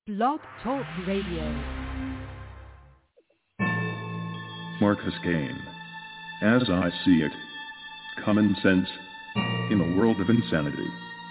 Blog Talk Radio. Marcus Kane. As I see it. Common sense in a world of insanity.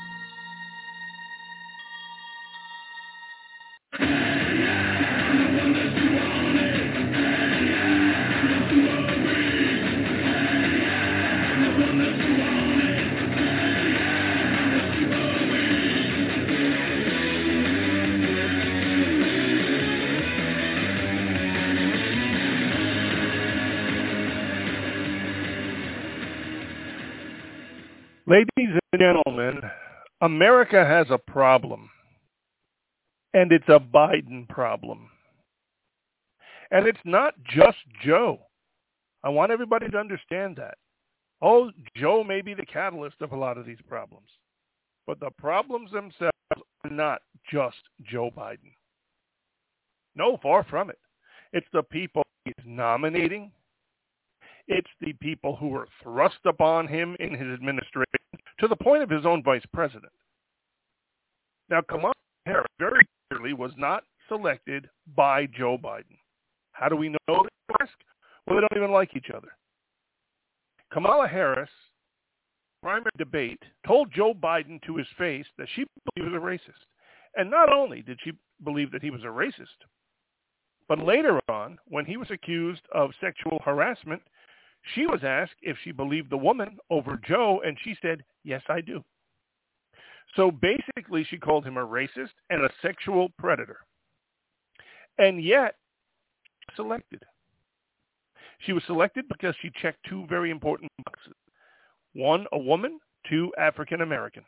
Ladies and gentlemen, America has a problem, and it's a Biden problem. And it's not just Joe. I want everybody to understand that. Oh, Joe may be the catalyst of a lot of these problems, but the problems themselves are not just Joe Biden. No, far from it. It's the people he's nominating. It's the people who were thrust upon him in his administration to the point of his own vice president. Now, Kamala Harris very clearly was not selected by Joe Biden. How do we know that? Well, they don't even like each other. Kamala Harris, primary debate, told Joe Biden to his face that she believed he was a racist. And not only did she believe that he was a racist, but later on, when he was accused of sexual harassment, she was asked if she believed the woman over Joe, and she said, yes, I do. So basically, she called him a racist and a sexual predator. And yet, selected. She was selected because she checked two very important boxes. One, a woman. Two, African American.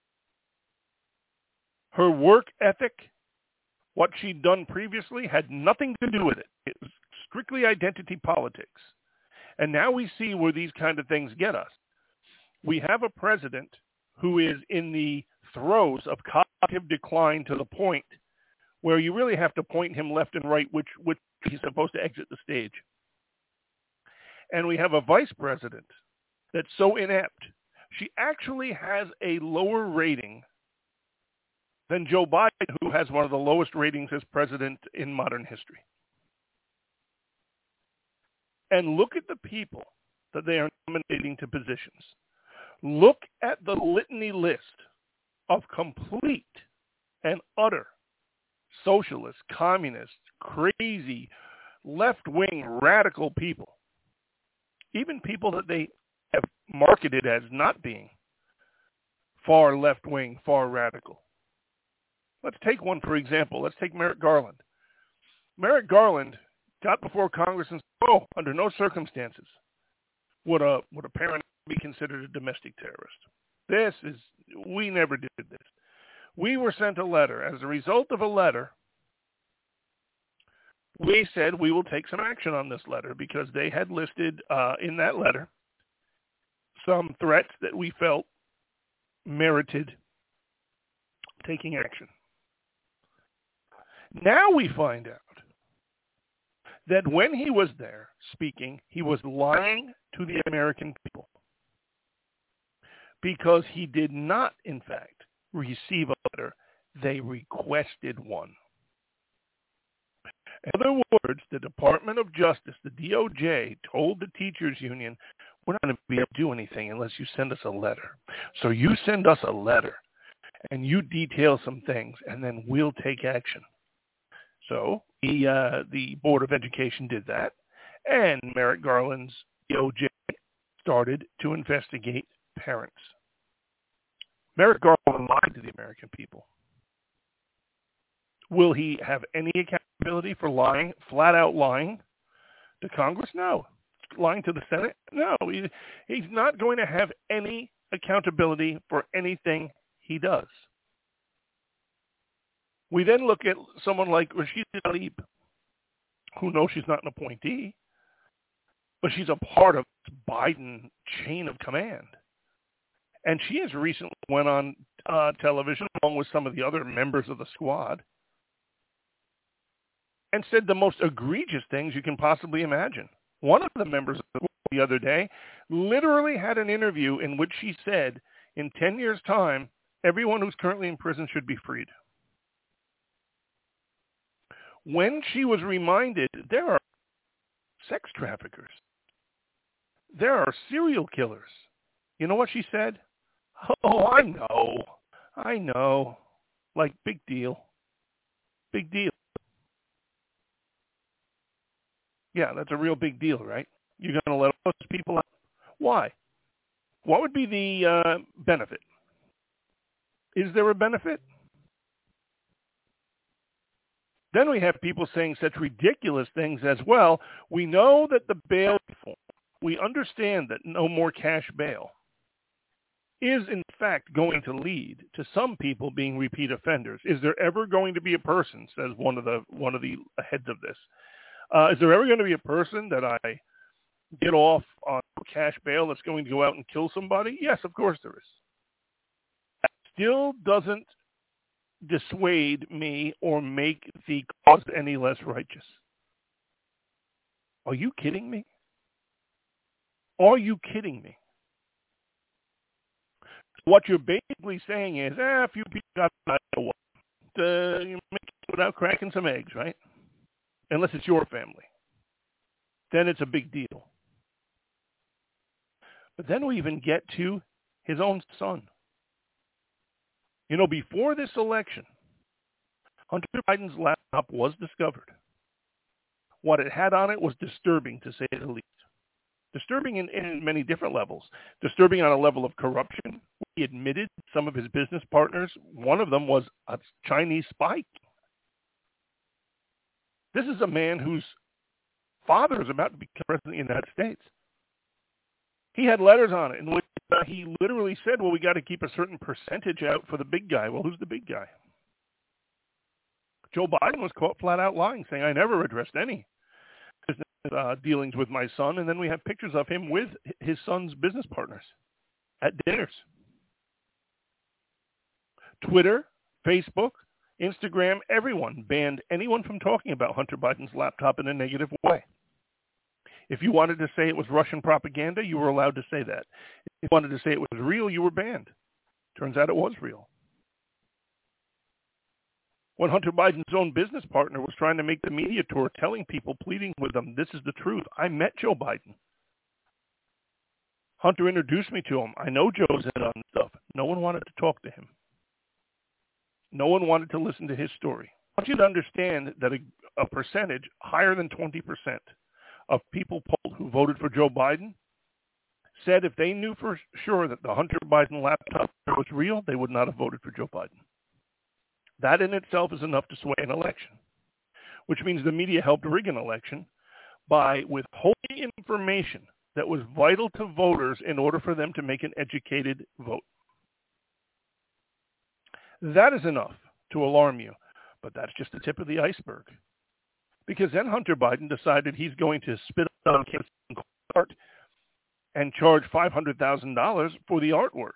Her work ethic, what she'd done previously, had nothing to do with it. It was strictly identity politics. And now we see where these kind of things get us. We have a president who is in the throes of cognitive decline to the point where you really have to point him left and right, which he's supposed to exit the stage. And we have a vice president that's so inept. She actually has a lower rating than Joe Biden, who has one of the lowest ratings as president in modern history. And look at the people that they are nominating to positions. Look at the litany list of complete and utter socialist, communist, crazy, left-wing, radical people. Even people that they have marketed as not being far left-wing, far radical. Let's take one, for example. Let's take Merrick Garland. Merrick Garland got before Congress and said, under no circumstances would a parent be considered a domestic terrorist. We never did this. We were sent a letter. As a result of a letter, we said we will take some action on this letter because they had listed in that letter some threats that we felt merited taking action. Now we find out that when he was there speaking, he was lying to the American people because he did not, in fact, receive a letter. They requested one. In other words, the Department of Justice, the DOJ, told the teachers union, we're not going to be able to do anything unless you send us a letter. So you send us a letter and you detail some things and then we'll take action. So the Board of Education did that, and Merrick Garland's DOJ started to investigate parents. Merrick Garland lied to the American people. Will he have any accountability for lying, flat out lying to Congress? No. Lying to the Senate? No. He's not going to have any accountability for anything he does. We then look at someone like Rashida Tlaib, who knows she's not an appointee, but she's a part of Biden chain of command. And she has recently went on television along with some of the other members of the squad and said the most egregious things you can possibly imagine. One of the members of the squad the other day literally had an interview in which she said, in 10 years' time, everyone who's currently in prison should be freed. when she was reminded there are sex traffickers, there are serial killers, you know what she said? Oh, I know. Like, big deal. Big deal. Yeah, that's a real big deal, right? You're going to let those people out. Why? What would be the benefit? Is there a benefit? Then we have people saying such ridiculous things as, well, we know that the bail reform, we understand that no more cash bail is in fact going to lead to some people being repeat offenders. Is there ever going to be a person, says one of the heads of this, is there ever going to be a person that I get off on cash bail that's going to go out and kill somebody? Yes, of course there is. That still doesn't dissuade me or make the cause any less righteous. Are you kidding me? Are you kidding me? What you're basically saying is, a few people got what? You make it without cracking some eggs, right? Unless it's your family. Then it's a big deal. But then we even get to his own son. You know, before this election, Hunter Biden's laptop was discovered. What it had on it was disturbing, to say the least. Disturbing in many different levels. Disturbing on a level of corruption. He admitted some of his business partners, one of them was a Chinese spy. This is a man whose father is about to become president of the United States. He had letters on it in which he literally said, well, we got to keep a certain percentage out for the big guy. Well, who's the big guy? Joe Biden was caught flat out lying, saying, I never addressed any business dealings with my son. And then we have pictures of him with his son's business partners at dinners. Twitter, Facebook, Instagram, everyone banned anyone from talking about Hunter Biden's laptop in a negative way. If you wanted to say it was Russian propaganda, you were allowed to say that. If you wanted to say it was real, you were banned. Turns out it was real. When Hunter Biden's own business partner was trying to make the media tour, telling people, pleading with them, this is the truth. I met Joe Biden. Hunter introduced me to him. I know Joe's in on stuff. No one wanted to talk to him. No one wanted to listen to his story. I want you to understand that a percentage higher than 20% of people polled who voted for Joe Biden said if they knew for sure that the Hunter Biden laptop was real, they would not have voted for Joe Biden. That in itself is enough to sway an election, which means the media helped rig an election by withholding information that was vital to voters in order for them to make an educated vote. That is enough to alarm you, but that's just the tip of the iceberg. Because then Hunter Biden decided he's going to spit on art and charge $500,000 for the artwork.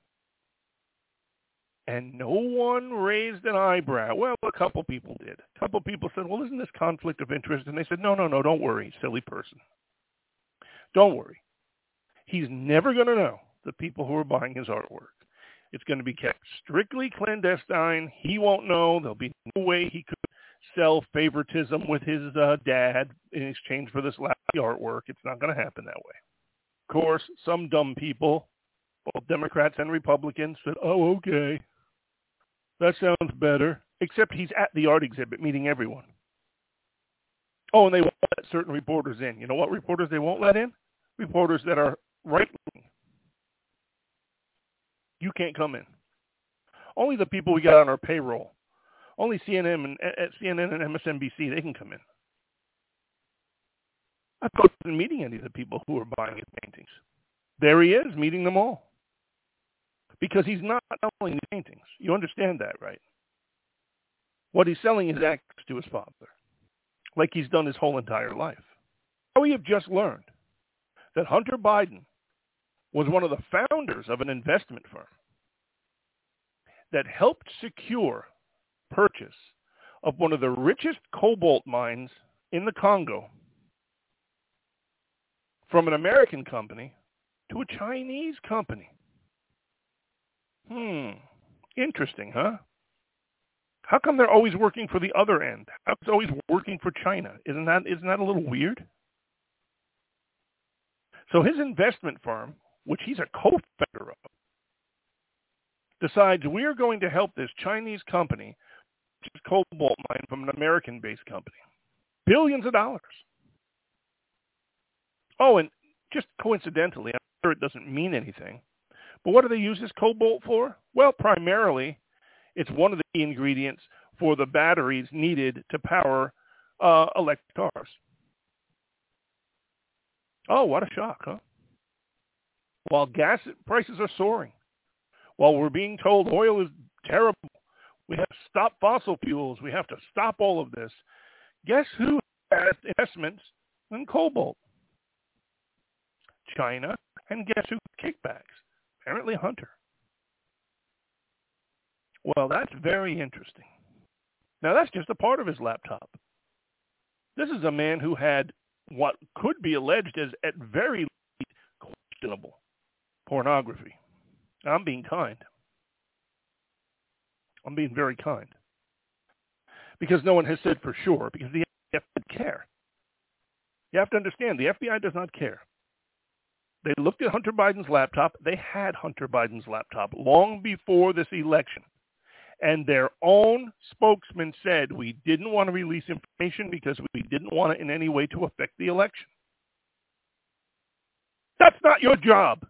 And no one raised an eyebrow. Well, a couple people did. A couple people said, well, isn't this conflict of interest? And they said, no, don't worry, silly person. Don't worry. He's never going to know the people who are buying his artwork. It's going to be kept strictly clandestine. He won't know. There'll be no way he could sell favoritism with his dad in exchange for this lousy artwork. It's not going to happen that way. Of course, some dumb people, both Democrats and Republicans, said, oh, okay, that sounds better. Except he's at the art exhibit meeting everyone. Oh, and they won't let certain reporters in. You know what reporters they won't let in? Reporters that are right-wing. You can't come in. Only the people we got on our payroll. Only CNN and MSNBC, they can come in. I wasn't meeting any of the people who are buying his paintings. There he is, meeting them all. Because he's not selling the paintings. You understand that, right? What he's selling is access to his father, like he's done his whole entire life. We have just learned that Hunter Biden was one of the founders of an investment firm that helped secure purchase of one of the richest cobalt mines in the Congo from an American company to a Chinese company. Interesting, huh? How come they're always working for the other end? How come it's always working for China? Isn't that a little weird? So his investment firm, which he's a co-founder of, decides we're going to help this Chinese company, which is cobalt mine from an American-based company. Billions of dollars. Oh, and just coincidentally, I'm sure it doesn't mean anything, but what do they use this cobalt for? Well, primarily, it's one of the ingredients for the batteries needed to power electric cars. Oh, what a shock, huh? While gas prices are soaring, while we're being told oil is terrible, we have to stop fossil fuels, we have to stop all of this, guess who has investments in cobalt? China, and guess who kickbacks? Apparently Hunter. Well, that's very interesting. Now, that's just a part of his laptop. This is a man who had what could be alleged as, at very least, questionable pornography. I'm being kind. I'm being very kind. Because no one has said for sure, because the FBI doesn't care. You have to understand, the FBI does not care. They looked at Hunter Biden's laptop. They had Hunter Biden's laptop long before this election. And their own spokesman said, we didn't want to release information because we didn't want it in any way to affect the election. That's not your job.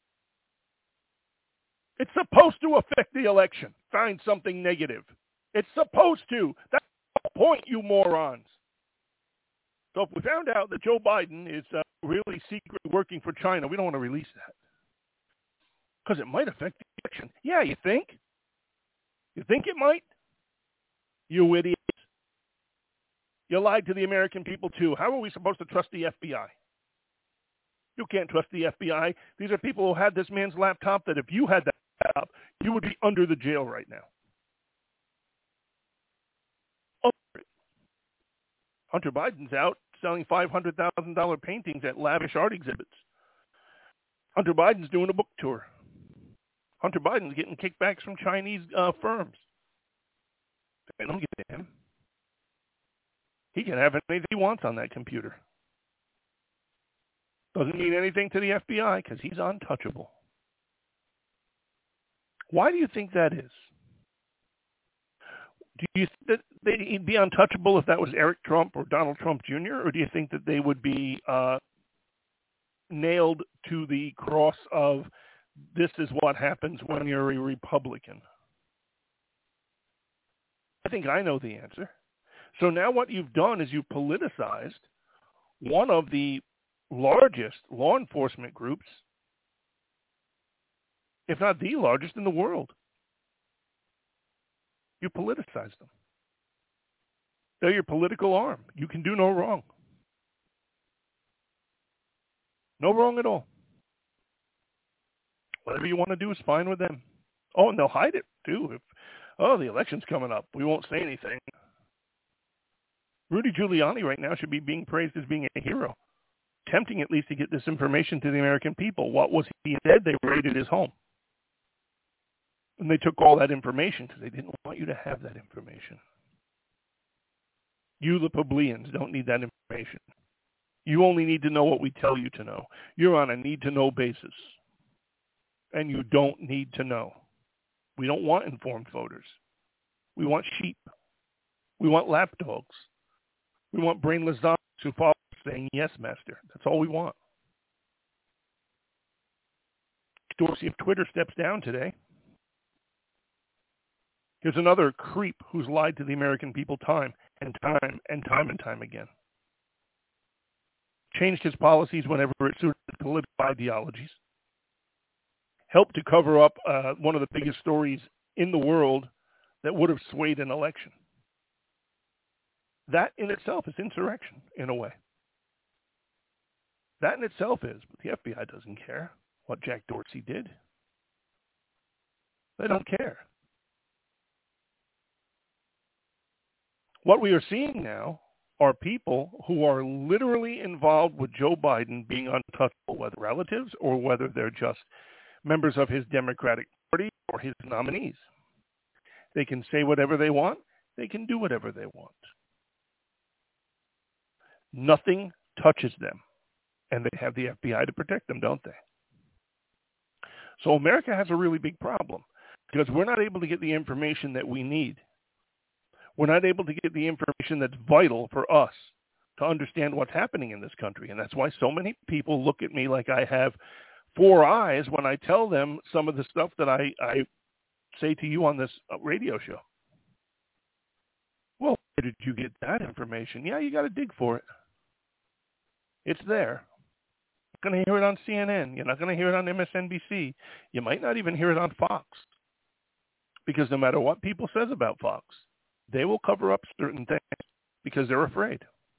It's supposed to affect the election. Find something negative. It's supposed to. That's the point, you morons. So if we found out that Joe Biden is really secretly working for China, we don't want to release that. Because it might affect the election. Yeah, you think? You think it might? You idiots. You lied to the American people, too. How are we supposed to trust the FBI? You can't trust the FBI. These are people who had this man's laptop that if you had that laptop, you would be under the jail right now. Hunter Biden's out selling $500,000 paintings at lavish art exhibits. Hunter Biden's doing a book tour. Hunter Biden's getting kickbacks from Chinese firms. They don't get to him. He can have anything he wants on that computer. Doesn't mean anything to the FBI because he's untouchable. Why do you think that is? Do you think that he'd be untouchable if that was Eric Trump or Donald Trump Jr., or do you think that they would be nailed to the cross of this is what happens when you're a Republican? I think I know the answer. So now what you've done is you've politicized one of the largest law enforcement groups, if not the largest in the world. You politicize them. They're your political arm. You can do no wrong. No wrong at all. Whatever you want to do is fine with them. Oh, and they'll hide it, too. The election's coming up. We won't say anything. Rudy Giuliani right now should be being praised as being a hero. Attempting at least to get this information to the American people. What was he said? They raided his home. And they took all that information because they didn't want you to have that information. You, the plebeians, don't need that information. You only need to know what we tell you to know. You're on a need-to-know basis. And you don't need to know. We don't want informed voters. We want sheep. We want lapdogs. We want brainless zombies who follow saying, yes, master. That's all we want. Dorsey of Twitter steps down today. Here's another creep who's lied to the American people time and time again. Changed his policies whenever it suited political ideologies. Helped to cover up one of the biggest stories in the world that would have swayed an election. That in itself is insurrection, in a way. That in itself is, but the FBI doesn't care what Jack Dorsey did. They don't care. What we are seeing now are people who are literally involved with Joe Biden being untouchable, whether relatives or whether they're just members of his Democratic Party or his nominees. They can say whatever they want. They can do whatever they want. Nothing touches them, and they have the FBI to protect them, don't they? So America has a really big problem because we're not able to get the information that we need. We're not able to get the information that's vital for us to understand what's happening in this country. And that's why so many people look at me like I have four eyes when I tell them some of the stuff that I say to you on this radio show. Well, where did you get that information? Yeah, you got to dig for it. It's there. You're not going to hear it on CNN. You're not going to hear it on MSNBC. You might not even hear it on Fox. Because no matter what people says about Fox, they will cover up certain things because they're afraid.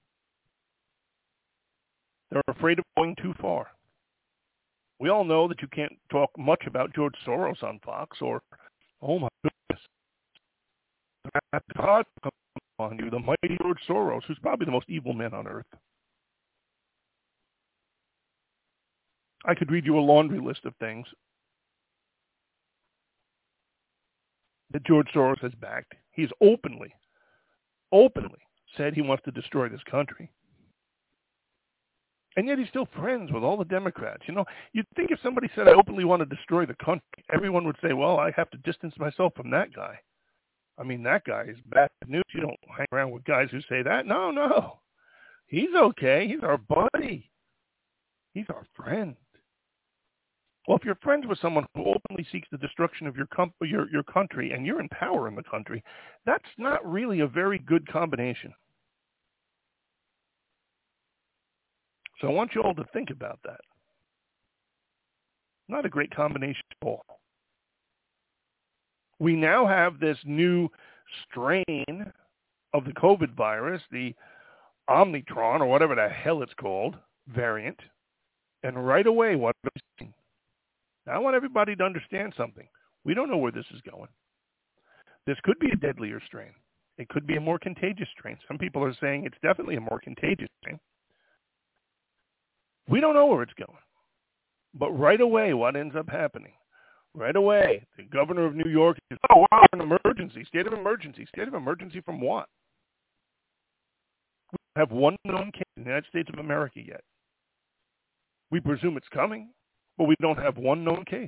They're afraid of going too far. We all know that you can't talk much about George Soros on Fox or, oh my goodness, God come on you, the mighty George Soros, who's probably the most evil man on earth. I could read you a laundry list of things that George Soros has backed. He's openly said he wants to destroy this country. And yet he's still friends with all the Democrats. You know, you'd think if somebody said, I openly want to destroy the country, everyone would say, well, I have to distance myself from that guy. I mean, that guy is bad news. You don't hang around with guys who say that. No. He's okay. He's our buddy. He's our friend. Well, if you're friends with someone who openly seeks the destruction of your country and you're in power in the country, that's not really a very good combination. So I want you all to think about that. Not a great combination at all. We now have this new strain of the COVID virus, the Omicron, or whatever the hell it's called, variant. And right away, what are we seeing? Now, I want everybody to understand something. We don't know where this is going. This could be a deadlier strain. It could be a more contagious strain. Some people are saying it's definitely a more contagious strain. We don't know where it's going. But right away, what ends up happening? Right away, the governor of New York says, oh, wow, an emergency, state of emergency. State of emergency from what? We don't have one known case in the United States of America yet. We presume it's coming, but we don't have one known case.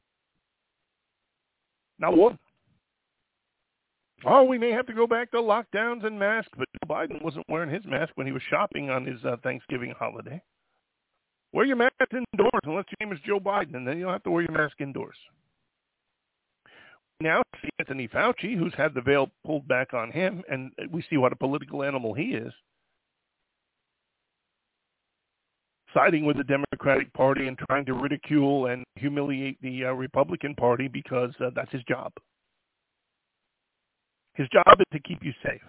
Not one. Oh, we may have to go back to lockdowns and masks, but Joe Biden wasn't wearing his mask when he was shopping on his Thanksgiving holiday. Wear your mask indoors unless your name is Joe Biden, and then you don't have to wear your mask indoors. Now see Anthony Fauci, who's had the veil pulled back on him, and we see what a political animal he is, siding with the Democratic Party and trying to ridicule and humiliate the Republican Party because that's his job. His job is to keep you safe.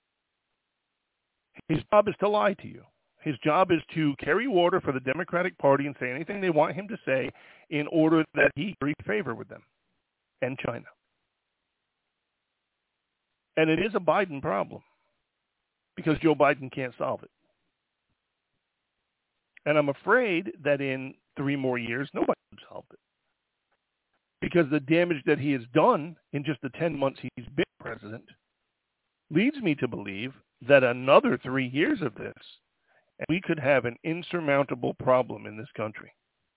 His job is to lie to you. His job is to carry water for the Democratic Party and say anything they want him to say in order that he curry favor with them and China. And it is a Biden problem because Joe Biden can't solve it. And I'm afraid that in 3 more years, nobody can solve it. Because the damage that he has done in just the 10 months he's been president leads me to believe that another 3 years of this, and we could have an insurmountable problem in this country.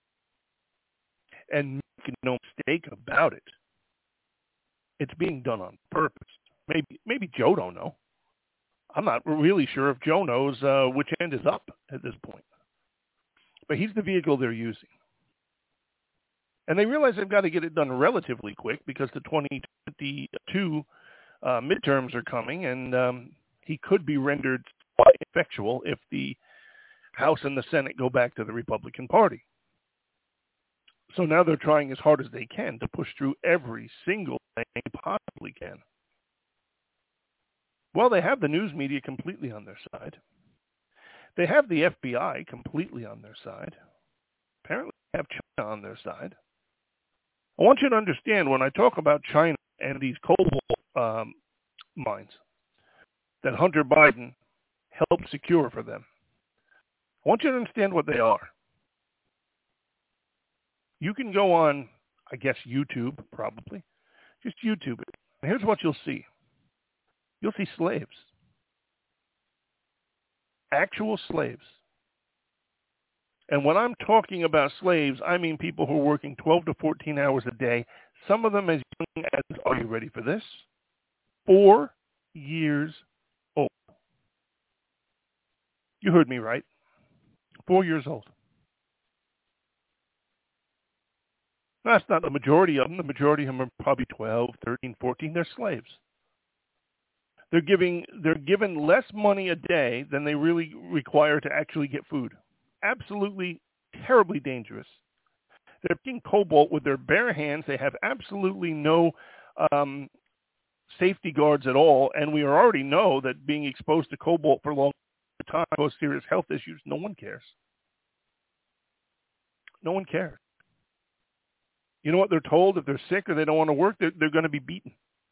And make no mistake about it, it's being done on purpose. Maybe Joe don't know. I'm not really sure if Joe knows which end is up at this point. But he's the vehicle they're using. And they realize they've got to get it done relatively quick because the 2022 midterms are coming, and he could be rendered ineffectual if the House and the Senate go back to the Republican Party. So now they're trying as hard as they can to push through every single thing they possibly can. Well, they have the news media completely on their side. They have the FBI completely on their side. Apparently they have China on their side. I want you to understand when I talk about China and these cobalt mines that Hunter Biden helped secure for them, I want you to understand what they are. You can go on, I guess, YouTube, probably. Just YouTube it. And here's what you'll see. you'll see slaves. Actual slaves. And when I'm talking about slaves, I mean people who are working 12 to 14 hours a day, some of them as young as, are you ready for this? 4 years old. You heard me right. 4 years old. That's not the majority of them. The majority of them are probably 12, 13, 14. They're slaves. They're given less money a day than they really require to actually get food. Absolutely, terribly dangerous. They're picking cobalt with their bare hands. They have absolutely no safety guards at all, and we already know that being exposed to cobalt for a long time causes serious health issues. No one cares. No one cares. You know what they're told? If they're sick or they don't want to work, they're going to be beaten.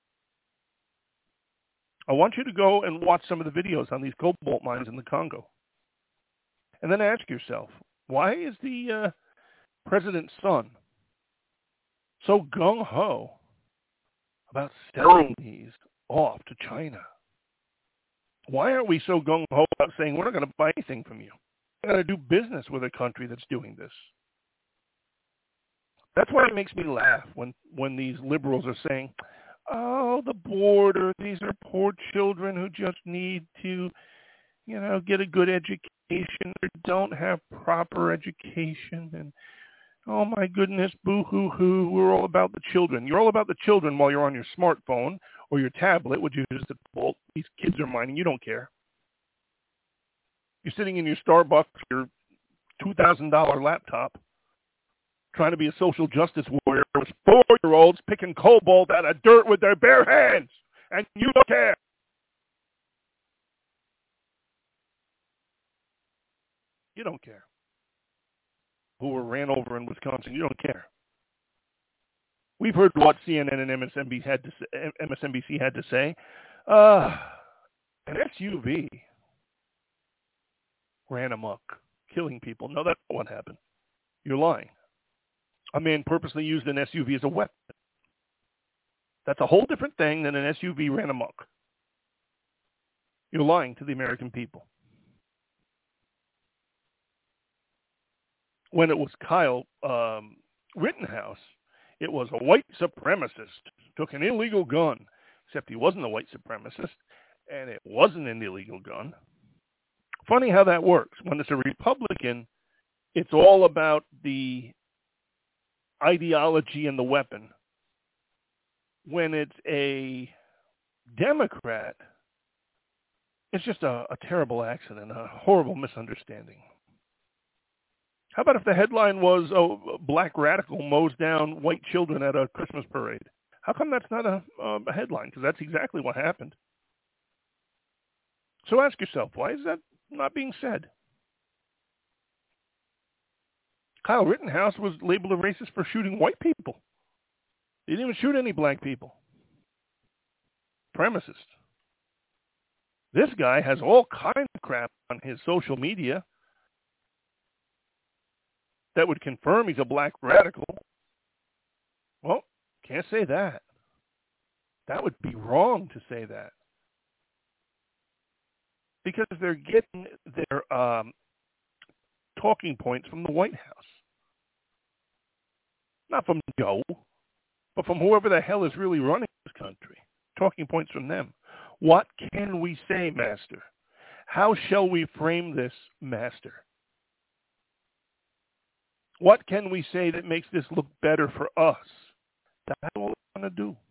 I want you to go and watch some of the videos on these cobalt mines in the Congo. And then ask yourself, why is the president's son so gung-ho about selling these off to China? Why aren't we so gung-ho about saying we're not going to buy anything from you? We're going to do business with a country that's doing this. That's why it makes me laugh when these liberals are saying, oh, the border, these are poor children who just need to, get a good education or don't have proper education. And, oh, my goodness, boo-hoo-hoo, we're all about the children. You're all about the children while you're on your smartphone or your tablet, which is just a bolt these kids are mining. You don't care. You're sitting in your Starbucks, your $2,000 laptop, trying to be a social justice warrior with 4-year-olds picking cobalt out of dirt with their bare hands, and you don't care. You don't care. Who were ran over in Wisconsin, you don't care. We've heard what CNN and MSNBC had to say. An SUV ran amok, killing people. No, that's not what happened. You're lying. A man purposely used an SUV as a weapon. That's a whole different thing than an SUV ran amok. You're lying to the American people. When it was Kyle Rittenhouse, it was a white supremacist, took an illegal gun, except he wasn't a white supremacist, and it wasn't an illegal gun. Funny how that works. When it's a Republican, it's all about the ideology and the weapon. When it's a Democrat, it's just a terrible accident, a horrible misunderstanding. How about if the headline was, black radical mows down white children at a Christmas parade? How come that's not a headline? Because that's exactly what happened. So ask yourself, why is that not being said? Kyle Rittenhouse was labeled a racist for shooting white people. He didn't even shoot any black people. Supremacist. This guy has all kinds of crap on his social media that would confirm he's a black radical. Well, can't say that. That would be wrong to say that. Because they're getting their talking points from the White House. Not from Joe, but from whoever the hell is really running this country. Talking points from them. What can we say, Master? How shall we frame this, Master? What can we say that makes this look better for us? That's what we want to do.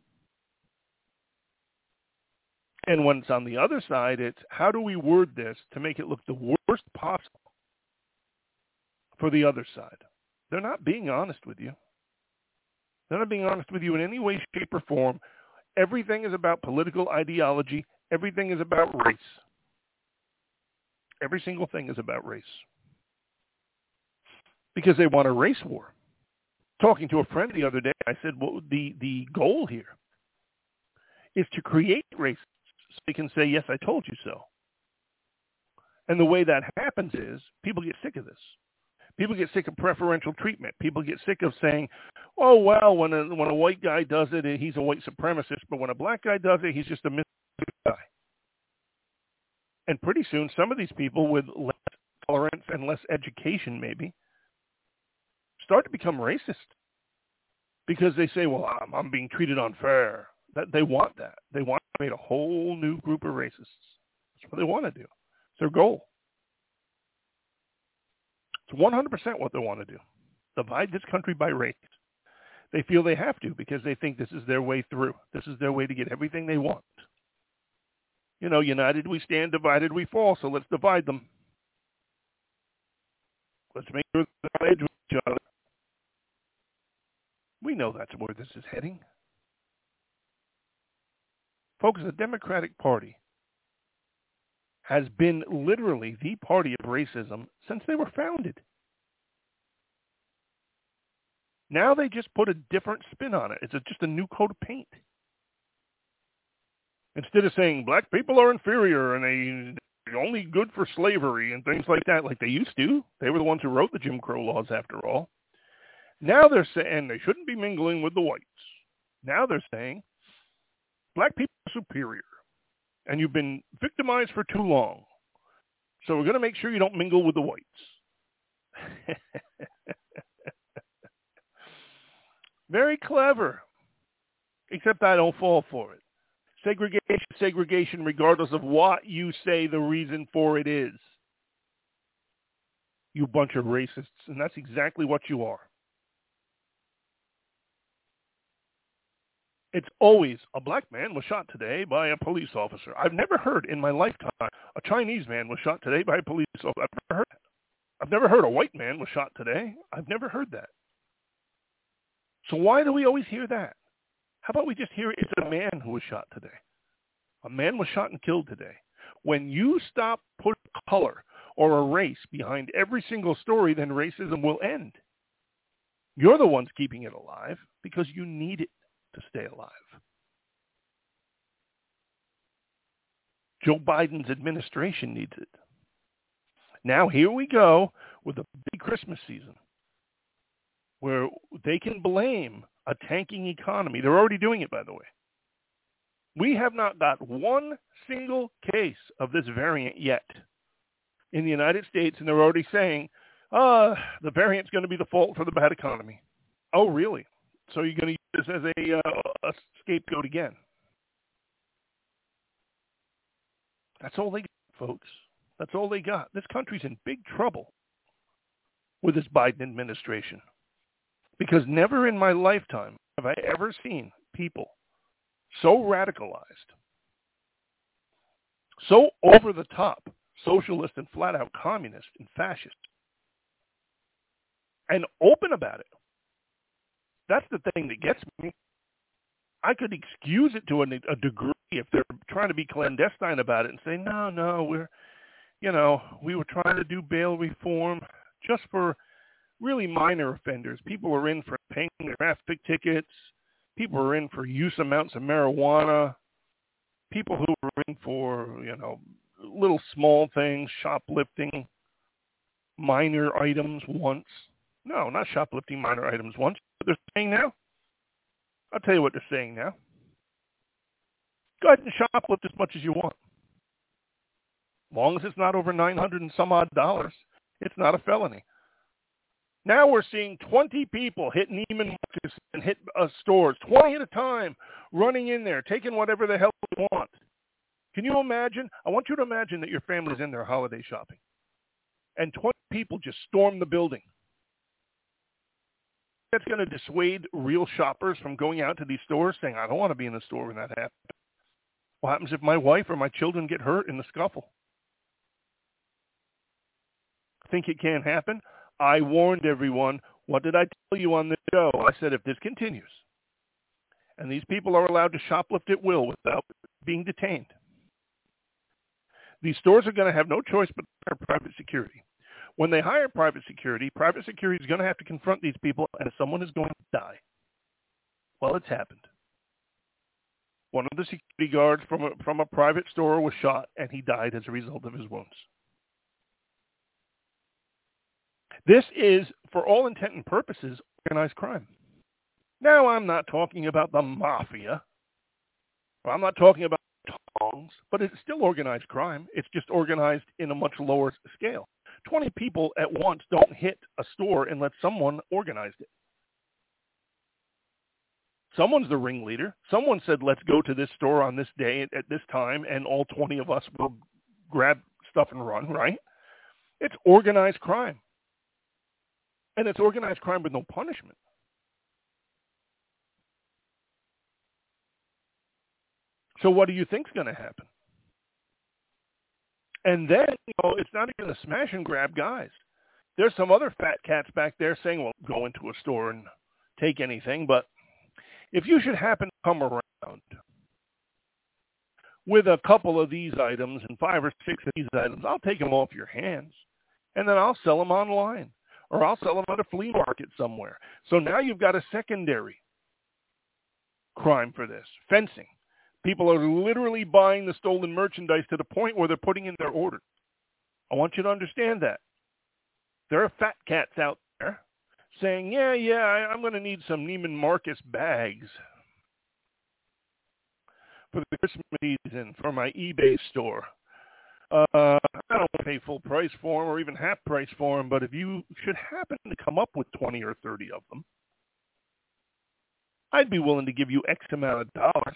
And when it's on the other side, it's how do we word this to make it look the worst possible for the other side? They're not being honest with you. They're not being honest with you in any way, shape, or form. Everything is about political ideology. Everything is about race. Every single thing is about race. Because they want a race war. Talking to a friend the other day, I said, well, the goal here is to create race so they can say, yes, I told you so. And the way that happens is people get sick of this. People get sick of preferential treatment. People get sick of saying, oh, well, when a white guy does it, he's a white supremacist. But when a black guy does it, he's just a die. And pretty soon, some of these people with less tolerance and less education, maybe, start to become racist because they say, well, I'm being treated unfair. That they want that. They want to create a whole new group of racists. That's what they want to do. It's their goal. It's 100% what they want to do. Divide this country by race. They feel they have to because they think this is their way through. This is their way to get everything they want. You know, united we stand, divided we fall, so let's divide them. Let's make sure they're edge with each other. We know that's where this is heading. Folks, the Democratic Party has been literally the party of racism since they were founded. Now they just put a different spin on it. It's just a new coat of paint. Instead of saying black people are inferior and they're only good for slavery and things like that, like they used to. They were the ones who wrote the Jim Crow laws after all. Now they're saying they shouldn't be mingling with the whites. Now they're saying black people are superior and you've been victimized for too long. So we're going to make sure you don't mingle with the whites. Very clever. Except I don't fall for it. Segregation, regardless of what you say the reason for it is. You bunch of racists, and that's exactly what you are. It's always a black man was shot today by a police officer. I've never heard in my lifetime a Chinese man was shot today by a police officer. I've never heard a white man was shot today. I've never heard that. So why do we always hear that? How about we just hear it's a man who was shot today? A man was shot and killed today. When you stop putting color or a race behind every single story, then racism will end. You're the ones keeping it alive because you need it to stay alive. Joe Biden's administration needs it. Now here we go with a big Christmas season where they can blame a tanking economy. They're already doing it, by the way. We have not got one single case of this variant yet in the United States, and they're already saying, the variant's going to be the fault for the bad economy. Oh, really? So you're going to use this as a scapegoat again? That's all they got, folks. That's all they got. This country's in big trouble with this Biden administration. Because never in my lifetime have I ever seen people so radicalized, so over the top, socialist and flat out communist and fascist, and open about it. That's the thing that gets me. I could excuse it to a degree if they're trying to be clandestine about it and say, no, we were trying to do bail reform just for really minor offenders. People are in for paying their traffic tickets. People are in for use amounts of marijuana. People who are in for, little small things, shoplifting, minor items once. No, not shoplifting minor items once. What they're saying now? I'll tell you what they're saying now. Go ahead and shoplift as much as you want. As long as it's not over $900 and some odd dollars, it's not a felony. Now we're seeing 20 people hit Neiman Marcus and hit stores, 20 at a time, running in there, taking whatever the hell they want. Can you imagine? I want you to imagine that your family's in there holiday shopping, and 20 people just storm the building. That's going to dissuade real shoppers from going out to these stores saying, I don't want to be in the store when that happens. What happens if my wife or my children get hurt in the scuffle? Think it can happen? I warned everyone. What did I tell you on the show? I said if this continues and these people are allowed to shoplift at will without being detained, these stores are going to have no choice but to hire private security. When they hire private security is going to have to confront these people, and someone is going to die. Well, it's happened. One of the security guards from a private store was shot, and he died as a result of his wounds. This is, for all intent and purposes, organized crime. Now, I'm not talking about the mafia. I'm not talking about wrongs, but it's still organized crime. It's just organized in a much lower scale. 20 people at once don't hit a store unless someone organized it. Someone's the ringleader. Someone said, let's go to this store on this day at this time, and all 20 of us will grab stuff and run, right? It's organized crime. And it's organized crime with no punishment. So what do you think's going to happen? And then, it's not even the smash and grab guys. There's some other fat cats back there saying, well, go into a store and take anything. But if you should happen to come around with a couple of these items and 5 or 6 of these items, I'll take them off your hands. And then I'll sell them online. Or I'll sell them at a flea market somewhere. So now you've got a secondary crime for this. Fencing. People are literally buying the stolen merchandise to the point where they're putting in their order. I want you to understand that. There are fat cats out there saying, I'm going to need some Neiman Marcus bags for the Christmas season for my eBay store. I don't pay full price for them or even half price for them, but if you should happen to come up with 20 or 30 of them, I'd be willing to give you X amount of dollars.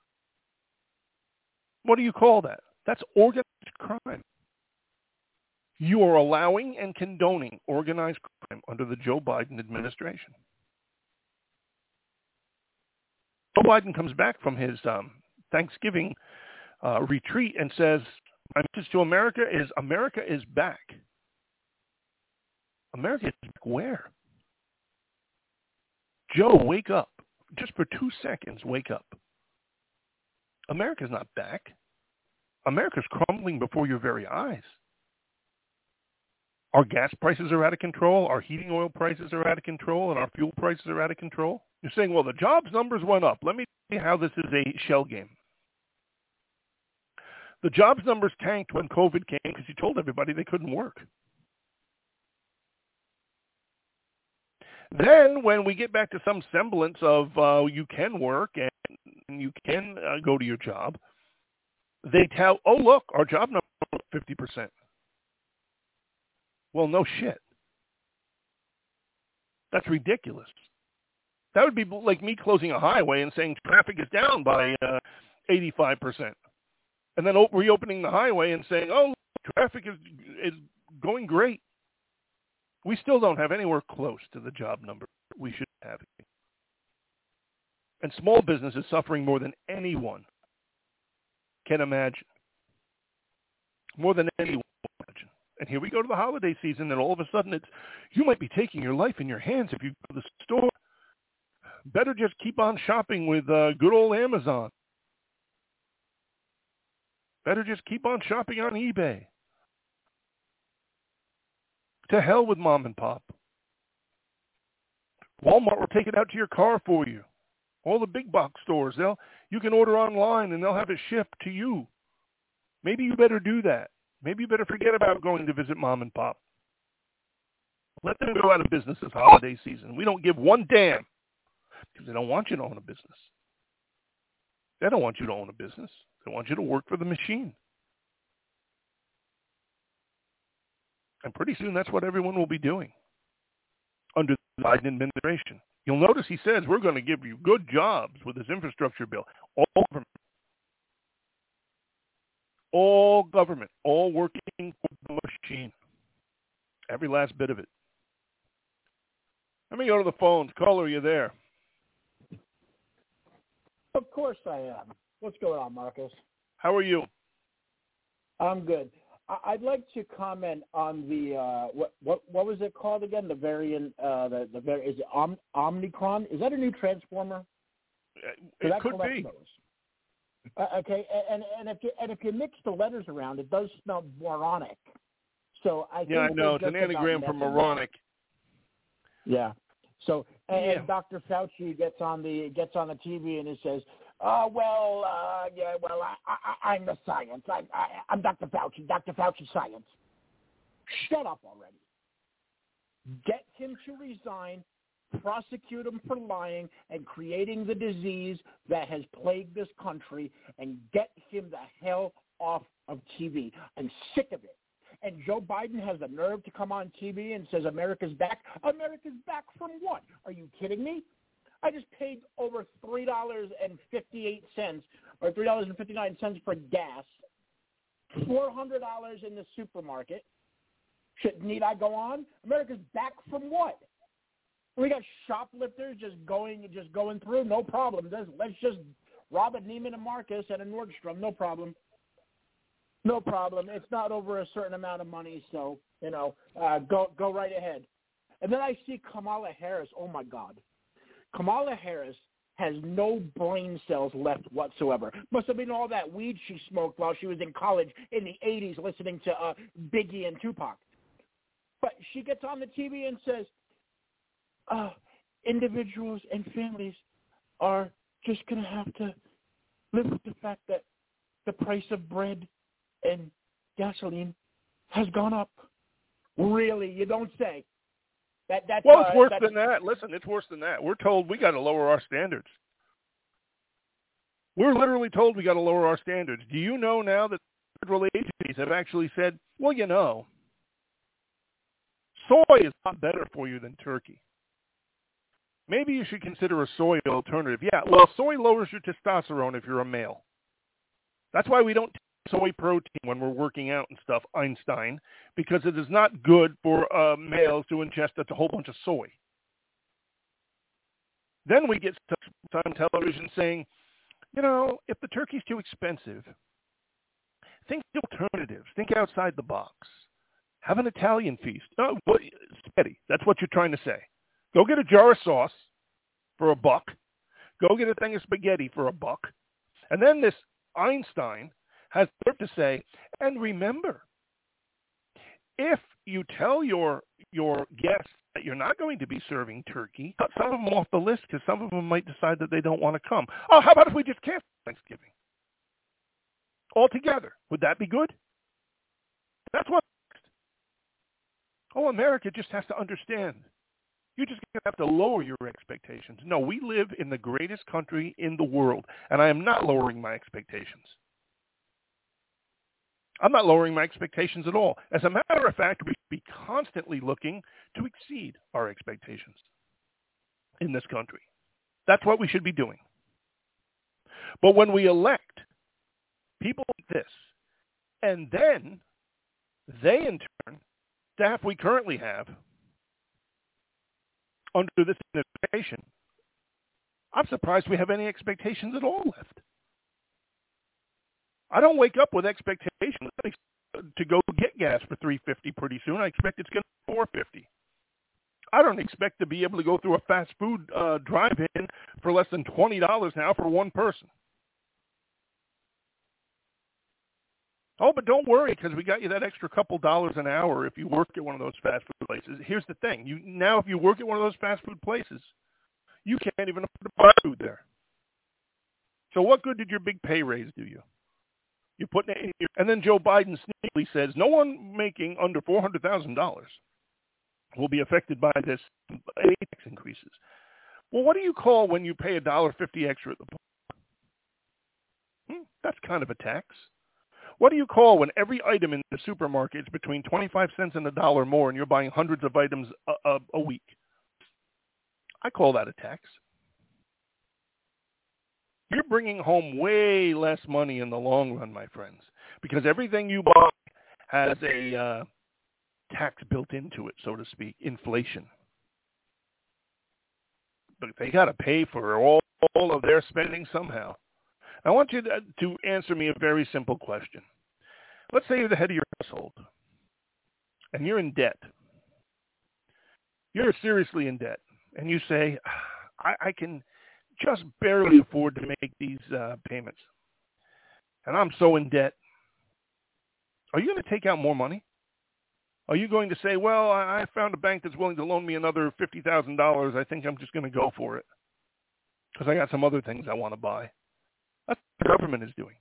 What do you call that? That's organized crime. You are allowing and condoning organized crime under the Joe Biden administration. Joe Biden comes back from his Thanksgiving retreat and says, my message to America is back. America is back where? Joe, wake up. Just for 2 seconds, wake up. America's not back. America's crumbling before your very eyes. Our gas prices are out of control. Our heating oil prices are out of control. And our fuel prices are out of control. You're saying, well, the jobs numbers went up. Let me tell you how this is a shell game. The jobs numbers tanked when COVID came because you told everybody they couldn't work. Then when we get back to some semblance of you can work and you can go to your job, they tell, oh, look, our job number is 50%. Well, no shit. That's ridiculous. That would be like me closing a highway and saying traffic is down by 85%. And then reopening the highway and saying, oh, traffic is going great. We still don't have anywhere close to the job number we should have. And small business is suffering more than anyone can imagine. More than anyone can imagine. And here we go to the holiday season, and all of a sudden you might be taking your life in your hands if you go to the store. Better just keep on shopping with good old Amazon. Better just keep on shopping on eBay. To hell with mom and pop. Walmart will take it out to your car for you. All the big box stores, you can order online and they'll have it shipped to you. Maybe you better do that. Maybe you better forget about going to visit mom and pop. Let them go out of business this holiday season. We don't give one damn because they don't want you to own a business. They don't want you to own a business. They want you to work for the machine. And pretty soon that's what everyone will be doing under the Biden administration. You'll notice he says we're going to give you good jobs with this infrastructure bill. All government, all working for the machine. Every last bit of it. Let me go to the phones. Caller, are you there? Of course I am. What's going on, Marcus? How are you? I'm good. I'd like to comment on the what was it called again? The variant, is it Omicron? Is that a new transformer? It could be. Okay, and if you mix the letters around, it does smell moronic. So I think I know it's an anagram from moronic. Yeah. So and Dr. Fauci gets on the TV and he says, I'm the science. I'm Dr. Fauci. Dr. Fauci science. Shut up already. Get him to resign prosecute him for lying and creating the disease that has plagued this country, and get him the hell off of TV. I'm sick of it. And Joe Biden has the nerve to come on TV and says America's back. America's back from what? Are you kidding me? I just paid over $3.58 or $3.59 for gas, $400 in the supermarket. Need I go on? America's back from what? We got shoplifters just going through, no problem. Let's just rob a Neiman and Marcus and a Nordstrom, no problem. No problem. It's not over a certain amount of money, so, go right ahead. And then I see Kamala Harris. Oh, my God. Kamala Harris has no brain cells left whatsoever. Must have been all that weed she smoked while she was in college in the 80s listening to Biggie and Tupac. But she gets on the TV and says, individuals and families are just going to have to live with the fact that the price of bread and gasoline has gone up. Really? You don't say. It's worse than that. Listen, it's worse than that. We're told we got to lower our standards. We're literally told we got to lower our standards. Do you know now that federal agencies have actually said, well, soy is not better for you than turkey. Maybe you should consider a soy alternative. Yeah, well, soy lowers your testosterone if you're a male. That's why we don't take soy protein when we're working out and stuff, Einstein, because it is not good for males to ingest a whole bunch of soy. Then we get stuff on television saying, if the turkey's too expensive, think alternatives. Think outside the box. Have an Italian feast. Oh, spaghetti. That's what you're trying to say. Go get a jar of sauce for $1. Go get a thing of spaghetti for $1. And then this Einstein has the nerve to say, and remember, if you tell your guests that you're not going to be serving turkey, cut some of them off the list because some of them might decide that they don't want to come. Oh, how about if we just cancel Thanksgiving altogether? Would that be good? That's what. Oh, America just has to understand. You just have to lower your expectations. No, we live in the greatest country in the world, and I am not lowering my expectations. I'm not lowering my expectations at all. As a matter of fact, we should be constantly looking to exceed our expectations in this country. That's what we should be doing. But when we elect people like this, and then they in turn, staff we currently have, under this administration, I'm surprised we have any expectations at all left. I don't wake up with expectations to go get gas for $3.50 pretty soon. I expect it's going to be $4.50. I don't expect to be able to go through a fast food drive-in for less than $20 now for one person. Oh, but don't worry, because we got you that extra couple dollars an hour if you work at one of those fast food places. Here's the thing. If you work at one of those fast food places, you can't even afford to buy food there. So what good did your big pay raise do you? You're putting it in your, and then Joe Biden sneakily says no one making under $400,000 will be affected by this tax increases. Well, what do you call when you pay $1.50 extra at the pump? That's kind of a tax. What do you call when every item in the supermarket is between 25 cents and $1 more and you're buying hundreds of items a week? I call that a tax. You're bringing home way less money in the long run, my friends, because everything you buy has a tax built into it, so to speak, inflation. But they got to pay for all of their spending somehow. I want you to answer me a very simple question. Let's say you're the head of your household, and you're in debt. You're seriously in debt, and you say, I can just barely afford to make these payments, and I'm so in debt. Are you going to take out more money? Are you going to say, well, I found a bank that's willing to loan me another $50,000. I think I'm just going to go for it because I got some other things I want to buy. That's what the government is doing.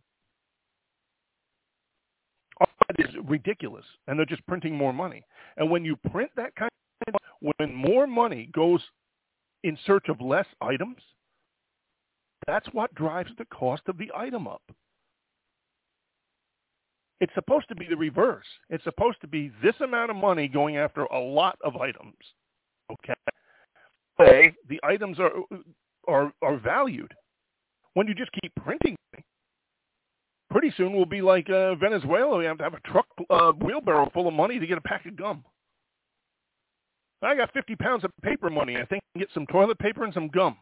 All that is ridiculous, and they're just printing more money. And when you print that kind of money, when more money goes in search of less items? That's what drives the cost of the item up. It's supposed to be the reverse. It's supposed to be this amount of money going after a lot of items. Okay? The items are valued. When you just keep printing money, pretty soon we'll be like Venezuela. We have to have a truck wheelbarrow full of money to get a pack of gum. I got 50 pounds of paper money. I think I can get some toilet paper and some gum.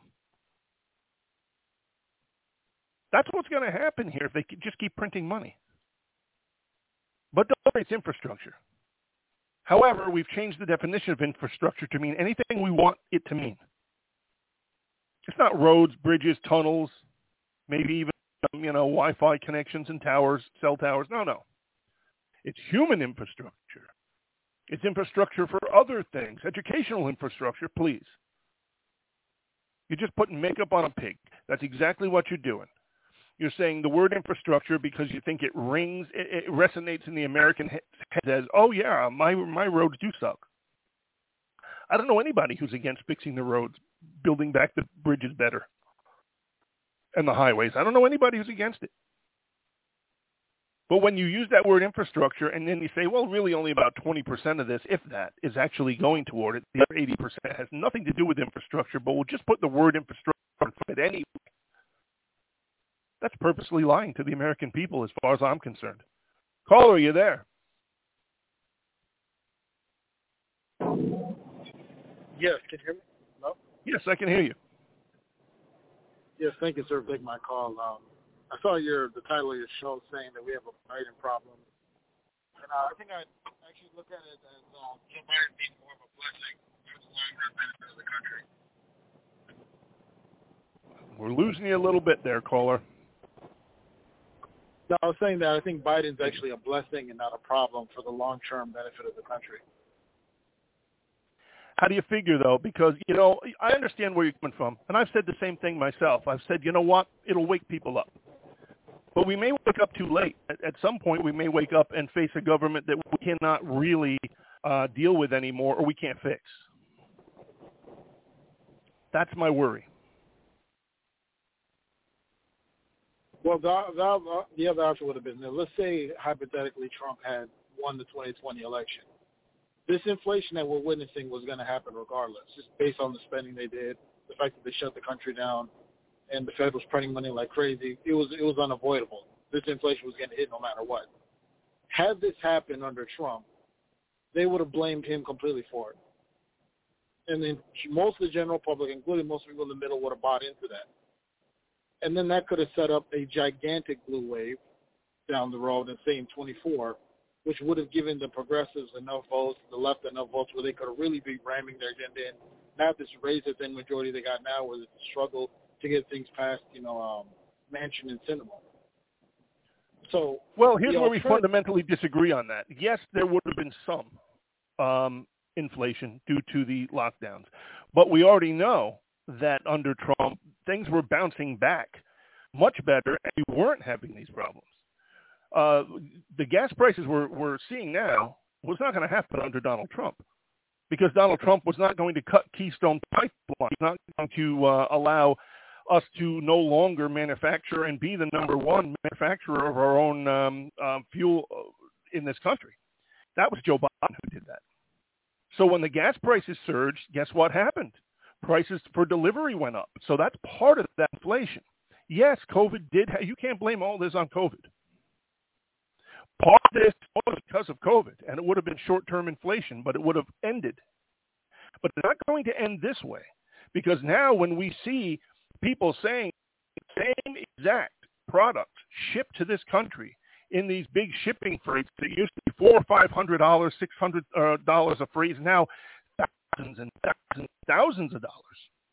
That's what's going to happen here if they just keep printing money. But don't worry, it's infrastructure. However, we've changed the definition of infrastructure to mean anything we want it to mean. It's not roads, bridges, tunnels, maybe even Wi-Fi connections and towers, cell towers. No. It's human infrastructure. It's infrastructure for other things. Educational infrastructure, please. You're just putting makeup on a pig. That's exactly what you're doing. You're saying the word infrastructure because you think it rings, it resonates in the American head as, oh yeah, my roads do suck. I don't know anybody who's against fixing the roads, building back the bridges better, and the highways. I don't know anybody who's against it. But when you use that word infrastructure and then you say, well, really only about 20% of this, if that, is actually going toward it, the other 80% has nothing to do with infrastructure, but we'll just put the word infrastructure in front of it anyway. That's purposely lying to the American people as far as I'm concerned. Caller, are you there? Yes, can you hear me? Hello? Yes, I can hear you. Yes, thank you, sir, for taking my call. I saw the title of your show saying that we have a Biden problem. And I think I actually look at it as Joe Biden being more of a blessing for the long-run benefit of the country. We're losing you a little bit there, caller. No, I was saying that I think Biden's actually a blessing and not a problem for the long-term benefit of the country. How do you figure, though? Because, I understand where you're coming from, and I've said the same thing myself. I've said, you know what? It'll wake people up. But we may wake up too late. At some point, we may wake up and face a government that we cannot really deal with anymore or we can't fix. That's my worry. Well, the other option would have been, let's say, hypothetically, Trump had won the 2020 election. This inflation that we're witnessing was going to happen regardless, just based on the spending they did, the fact that they shut the country down, and the Fed was printing money like crazy. It was unavoidable. This inflation was going to hit no matter what. Had this happened under Trump, they would have blamed him completely for it. And then most of the general public, including most people in the middle, would have bought into that. And then that could have set up a gigantic blue wave down the road in, say, in 24, which would have given the progressives enough votes, the left enough votes, where they could really be ramming their agenda in. Not this razor-thin majority they got now, where it's a struggle to get things past, Manchin and Sinema. So, well, here's where we fundamentally disagree on that. Yes, there would have been some inflation due to the lockdowns, but we already know that under Trump, things were bouncing back much better, and we weren't having these problems. The gas prices we're seeing now was not going to happen under Donald Trump, because Donald Trump was not going to cut Keystone Pipeline. He's not going to allow us to no longer manufacture and be the number one manufacturer of our own fuel in this country. That was Joe Biden who did that. So when the gas prices surged, guess what happened? Prices for delivery went up. So that's part of that inflation. Yes, COVID did. You can't blame all this on COVID. Part of this was because of COVID, and it would have been short-term inflation, but it would have ended. But it's not going to end this way, because now when we see people saying the same exact product shipped to this country in these big shipping freights that used to be $400 or $500, $600 a freight, is now thousands and thousands and thousands of dollars.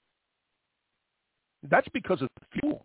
That's because of the fuel.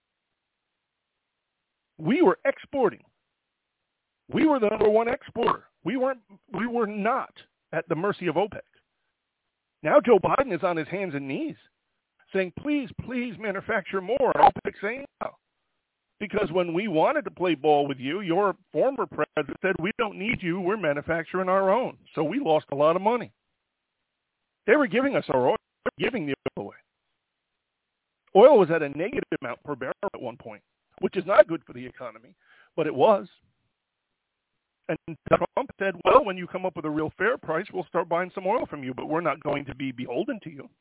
We were exporting. We were the number one exporter. We were not at the mercy of OPEC. Now Joe Biden is on his hands and knees saying, please, please manufacture more. And OPEC saying no. Because when we wanted to play ball with you, your former president said, we don't need you. We're manufacturing our own. So we lost a lot of money. They were giving us our oil. giving the oil away. Oil was at a negative amount per barrel at one point, which is not good for the economy, but it was. And Trump said, well, when you come up with a real fair price, we'll start buying some oil from you, but we're not going to be beholden to you.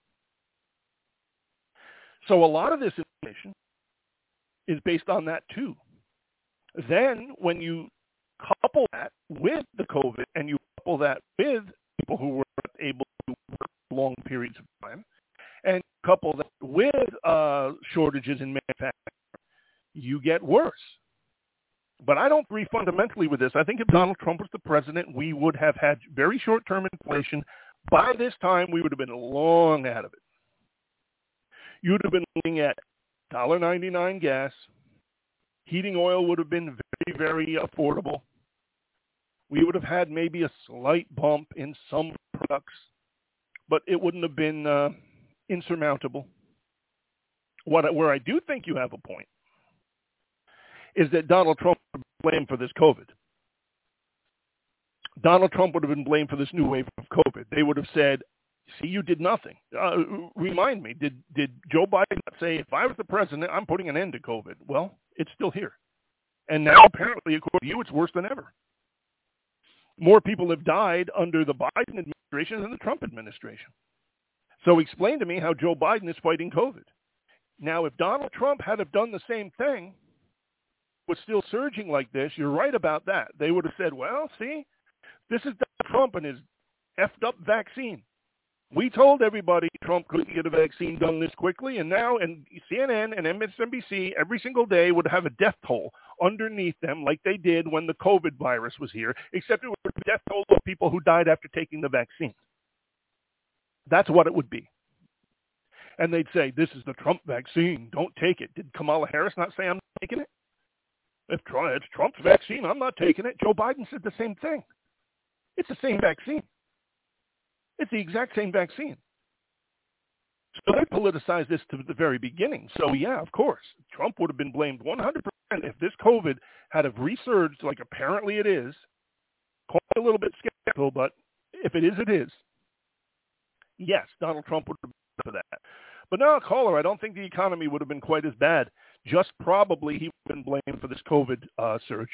So a lot of this information is based on that too. Then when you couple that with the COVID and you couple that with people who were able to work long periods of time and couple that with shortages in manufacturing, you get worse. But I don't agree fundamentally with this. I think if Donald Trump was the president, we would have had very short-term inflation. By this time, we would have been long out of it. You would have been looking at $1.99 gas. Heating oil would have been very, very affordable. We would have had maybe a slight bump in some products, but it wouldn't have been insurmountable. Where I do think you have a point is that Donald Trump would be blamed for this COVID. Donald Trump would have been blamed for this new wave of COVID. They would have said, see, you did nothing. Remind me, did Joe Biden say, if I was the president, I'm putting an end to COVID? Well, it's still here. And now, apparently, according to you, it's worse than ever. More people have died under the Biden administration than the Trump administration. So explain to me how Joe Biden is fighting COVID. Now, if Donald Trump had have done the same thing, was still surging like this, you're right about that. They would have said, well, see, this is Donald Trump and his effed up vaccine. We told everybody Trump couldn't get a vaccine done this quickly, and now and CNN and MSNBC every single day would have a death toll underneath them like they did when the COVID virus was here, except it was a death toll of people who died after taking the vaccine. That's what it would be. And they'd say, this is the Trump vaccine. Don't take it. Did Kamala Harris not say, I'm not taking it? If it's Trump's vaccine, I'm not taking it. Joe Biden said the same thing. It's the same vaccine. It's the exact same vaccine. So they politicized this to the very beginning. So, yeah, of course, Trump would have been blamed 100% if this COVID had have resurged like apparently it is. Call me a little bit skeptical, but if it is, it is. Yes, Donald Trump would have been for that. But no, caller, I don't think the economy would have been quite as bad. Just probably he would have been blamed for this COVID surge.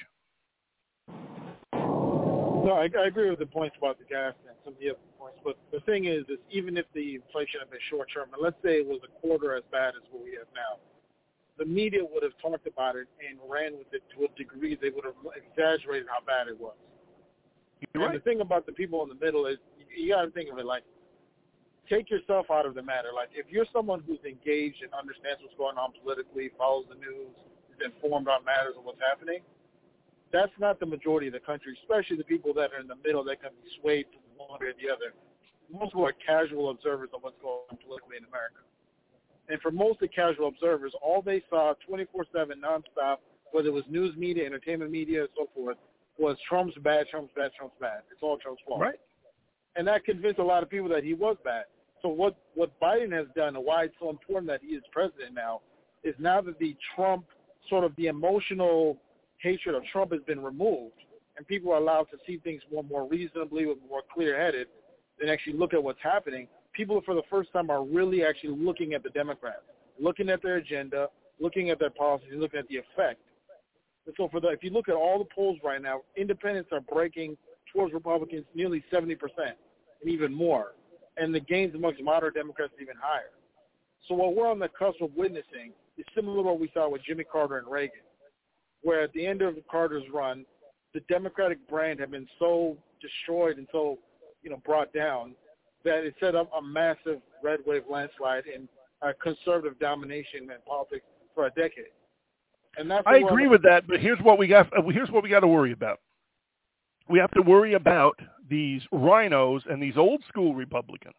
No, I agree with the points about the gas and some of the other points. But the thing is even if the inflation had been short-term, and let's say it was a quarter as bad as what we have now, the media would have talked about it and ran with it to a degree. They would have exaggerated how bad it was. You're right. And the thing about the people in the middle is you got to think of it like, take yourself out of the matter. Like, if you're someone who's engaged and understands what's going on politically, follows the news, is informed on matters of what's happening, that's not the majority of the country, especially the people that are in the middle that can be swayed to one way or the other. Most who are casual observers of what's going on politically in America. And for most of the casual observers, all they saw 24/7 nonstop, whether it was news media, entertainment media, and so forth, was Trump's bad, Trump's bad, Trump's bad. It's all Trump's fault. Right. And that convinced a lot of people that he was bad. So what Biden has done and why it's so important that he is president now is now that the Trump, sort of the emotional hatred of Trump has been removed and people are allowed to see things more reasonably, more clear-headed, and actually look at what's happening, people for the first time are really actually looking at the Democrats, looking at their agenda, looking at their policies, looking at the effect. And so if you look at all the polls right now, independents are breaking towards Republicans nearly 70% and even more. And the gains amongst moderate Democrats are even higher. So what we're on the cusp of witnessing is similar to what we saw with Jimmy Carter and Reagan, where at the end of Carter's run, the Democratic brand had been so destroyed and so, brought down that it set up a massive red wave landslide in conservative domination in politics for a decade. And that's I agree with that, but here's what we got. Here's what we got to worry about. We have to worry about these rhinos and these old school Republicans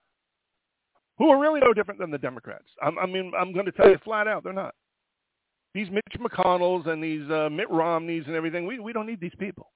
who are really no different than the Democrats. I'm going to tell you flat out, they're not. These Mitch McConnells and these Mitt Romneys and everything, we don't need these people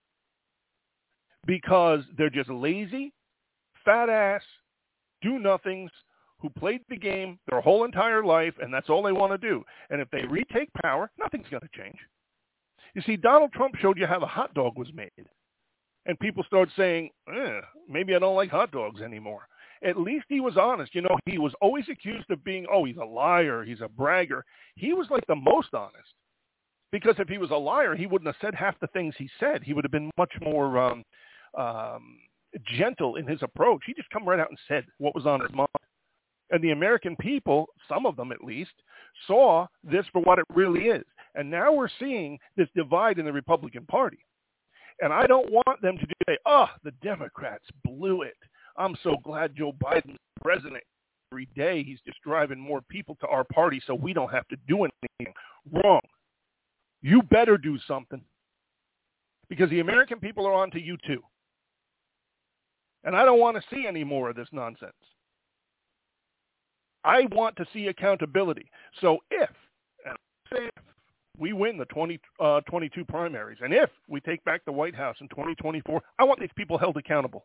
because they're just lazy, fat-ass, do-nothings who played the game their whole entire life, and that's all they want to do. And if they retake power, nothing's going to change. You see, Donald Trump showed you how the hot dog was made. And people start saying, maybe I don't like hot dogs anymore. At least he was honest. You know, he was always accused of being, he's a liar, he's a bragger. He was like the most honest. Because if he was a liar, he wouldn't have said half the things he said. He would have been much more gentle in his approach. He just come right out and said what was on his mind. And the American people, some of them at least, saw this for what it really is. And now we're seeing this divide in the Republican Party. And I don't want them to say, the Democrats blew it. I'm so glad Joe Biden's president. Every day he's just driving more people to our party so we don't have to do anything. Wrong. You better do something. Because the American people are on to you too. And I don't want to see any more of this nonsense. I want to see accountability. So if we win the 2022 primaries, and if we take back the White House in 2024, I want these people held accountable.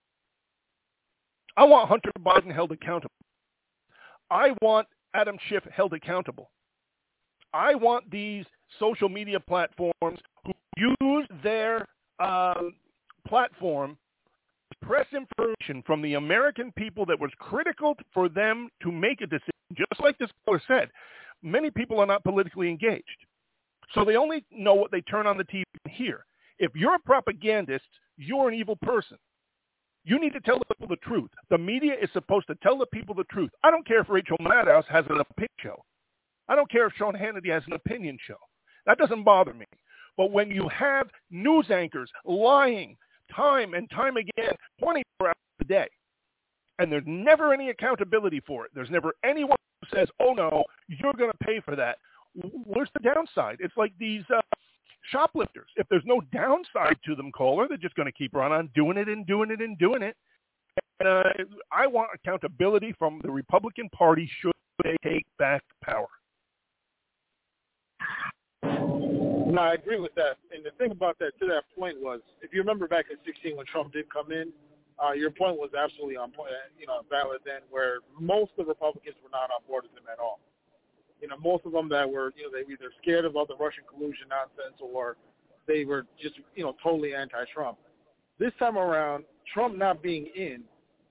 I want Hunter Biden held accountable. I want Adam Schiff held accountable. I want these social media platforms who use their platform to press information from the American people that was critical for them to make a decision. Just like this caller said, many people are not politically engaged. So they only know what they turn on the TV and hear. If you're a propagandist, you're an evil person. You need to tell the people the truth. The media is supposed to tell the people the truth. I don't care if Rachel Maddow has an opinion show. I don't care if Sean Hannity has an opinion show. That doesn't bother me. But when you have news anchors lying time and time again, 24 hours a day, and there's never any accountability for it, there's never anyone who says, oh, no, you're going to pay for that. Where's the downside? It's like these shoplifters. If there's no downside to them, caller, they're just going to keep on doing it and doing it and doing it. And, I want accountability from the Republican Party should they take back power. No, I agree with that. And the thing about that, to that point was, if you remember back in 2016 when Trump did come in, your point was absolutely on point, valid then, where most of the Republicans were not on board with him at all. Most of them that were, they were either scared about the Russian collusion nonsense or they were just, totally anti-Trump. This time around, Trump not being in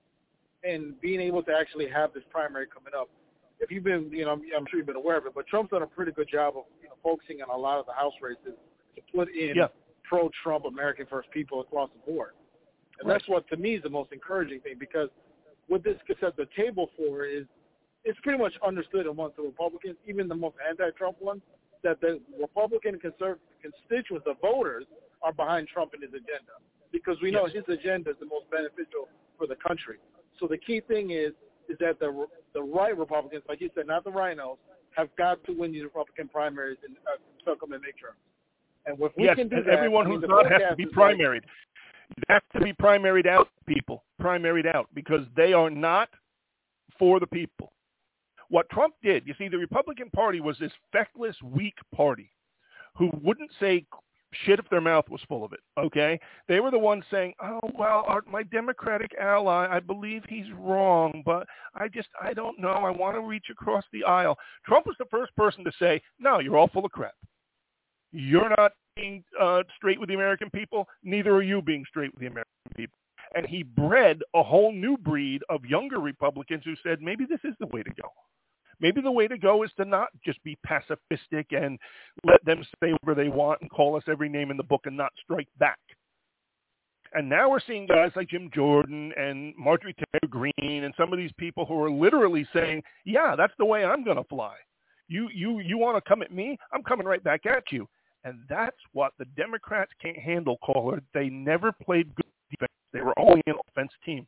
and being able to actually have this primary coming up, if you've been, I'm sure you've been aware of it, but Trump's done a pretty good job of, focusing on a lot of the House races to put in pro-Trump American First people across the board. And that's what, to me, is the most encouraging thing, because what this could set the table for is it's pretty much understood amongst the Republicans, even the most anti-Trump ones, that the Republican constituents, the voters, are behind Trump and his agenda, because we know his agenda is the most beneficial for the country. So the key thing is that the right Republicans, like you said, not the rhinos, have got to win these Republican primaries and upcoming midterms. And if we can do that, everyone who's not has to be primaried. You have to be primaried out, people. Primaried out, because they are not for the people. What Trump did, you see, the Republican Party was this feckless, weak party who wouldn't say shit if their mouth was full of it, okay? They were the ones saying, my Democratic ally, I believe he's wrong, but I don't know. I want to reach across the aisle. Trump was the first person to say, no, you're all full of crap. You're not being straight with the American people. Neither are you being straight with the American people. And he bred a whole new breed of younger Republicans who said, maybe this is the way to go. Maybe the way to go is to not just be pacifistic and let them say whatever they want and call us every name in the book and not strike back. And now we're seeing guys like Jim Jordan and Marjorie Taylor Greene and some of these people who are literally saying, yeah, that's the way I'm going to fly. You want to come at me? I'm coming right back at you. And that's what the Democrats can't handle, caller. They never played good defense. They were only an offense team.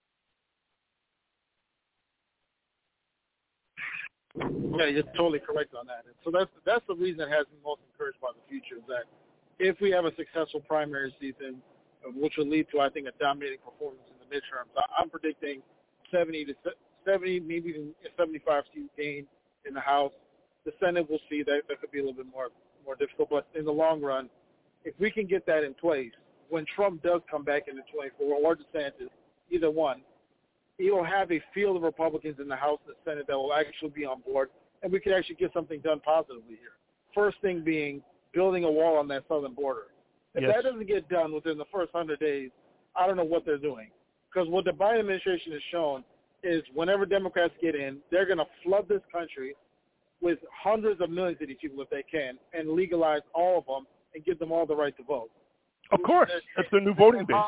Yeah, you're totally correct on that. And so that's the reason that has me most encouraged by the future, is that if we have a successful primary season, which will lead to, I think, a dominating performance in the midterms, I'm predicting 70, maybe even a 75 seat gain in the House. The Senate, will see that could be a little bit more difficult. But in the long run, if we can get that in place, when Trump does come back into 24 or DeSantis, either one, you'll have a field of Republicans in the House and the Senate that will actually be on board, and we can actually get something done positively here. First thing being building a wall on that southern border. If that doesn't get done within the first 100 days, I don't know what they're doing. Because what the Biden administration has shown is whenever Democrats get in, they're going to flood this country with hundreds of millions of these people if they can and legalize all of them and give them all the right to vote. Of course. That's their new voting base.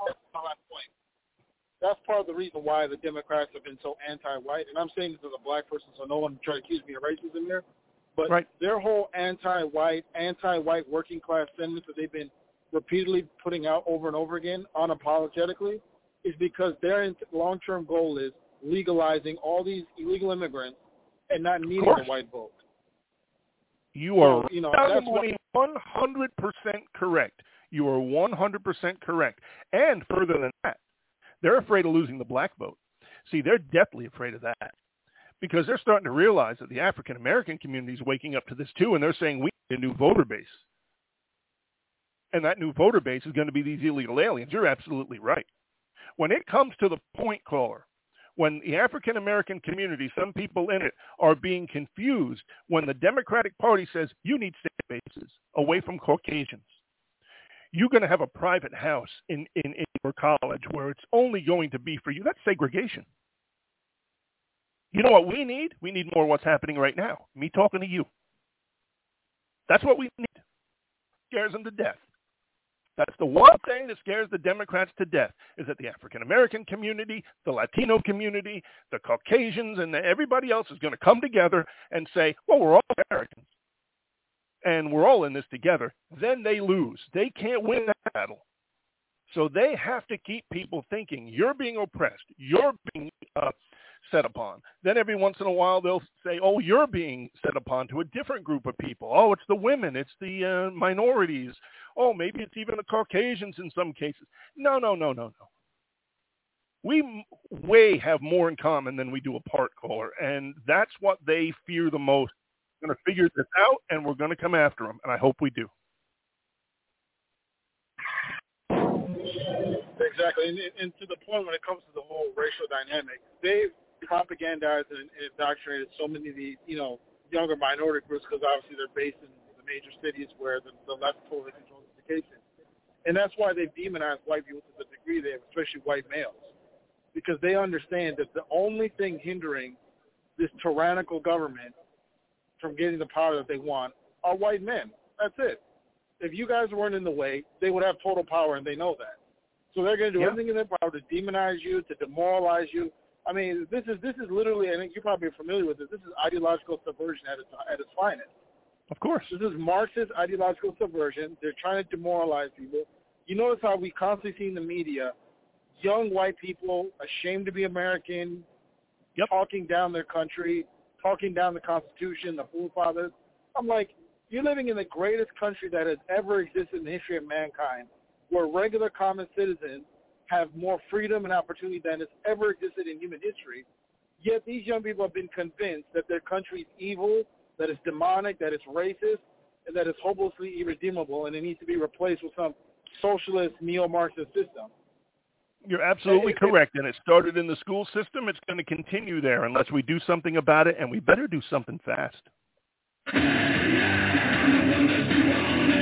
That's part of the reason why the Democrats have been so anti-white. And I'm saying this as a black person, so no one try to accuse me of racism here. But right. Their whole anti-white working class sentiments that they've been repeatedly putting out over and over again unapologetically is because their long-term goal is legalizing all these illegal immigrants and not needing the white vote. You are 100% correct. You are 100% correct. And further than that, they're afraid of losing the black vote. See, they're deathly afraid of that because they're starting to realize that the African-American community is waking up to this too, and they're saying we need a new voter base. And that new voter base is going to be these illegal aliens. You're absolutely right. When it comes to the point, caller, when the African-American community, some people in it, are being confused when the Democratic Party says you need state bases away from Caucasians, you're going to have a private house in your college where it's only going to be for you. That's segregation. You know what we need? We need more of what's happening right now. Me talking to you. That's what we need. Scares them to death. That's the one thing that scares the Democrats to death, is that the African-American community, the Latino community, the Caucasians, and everybody else is going to come together and say, well, we're all Americans, and we're all in this together. Then they lose. They can't win that battle. So they have to keep people thinking, you're being oppressed, you're being set upon. Then every once in a while they'll say, oh, you're being set upon to a different group of people. Oh, it's the women, it's the minorities. Oh, maybe it's even the Caucasians in some cases. No. We way have more in common than we do apart, caller, and that's what they fear the most. We're going to figure this out, and we're going to come after them, and I hope we do. Exactly, and to the point when it comes to the whole racial dynamic, they've propagandized and indoctrinated so many of the younger minority groups because obviously they're based in the major cities where the left totally controls education, and that's why they've demonized white people to the degree they have, especially white males, because they understand that the only thing hindering this tyrannical government from getting the power that they want are white men. That's it. If you guys weren't in the way, they would have total power, and they know that. So they're going to do everything in their power to demonize you, to demoralize you. I mean, this is literally, I think you're probably familiar with this. This is ideological subversion at its finest. Of course. This is Marxist ideological subversion. They're trying to demoralize people. You notice how we constantly see in the media young white people ashamed to be American, talking down their country, talking down the Constitution, the forefathers. I'm like, you're living in the greatest country that has ever existed in the history of mankind, where regular common citizens have more freedom and opportunity than has ever existed in human history. Yet these young people have been convinced that their country is evil, that it's demonic, that it's racist, and that it's hopelessly irredeemable, and it needs to be replaced with some socialist neo-Marxist system. You're absolutely correct, and it started in the school system. It's going to continue there unless we do something about it, and we better do something fast.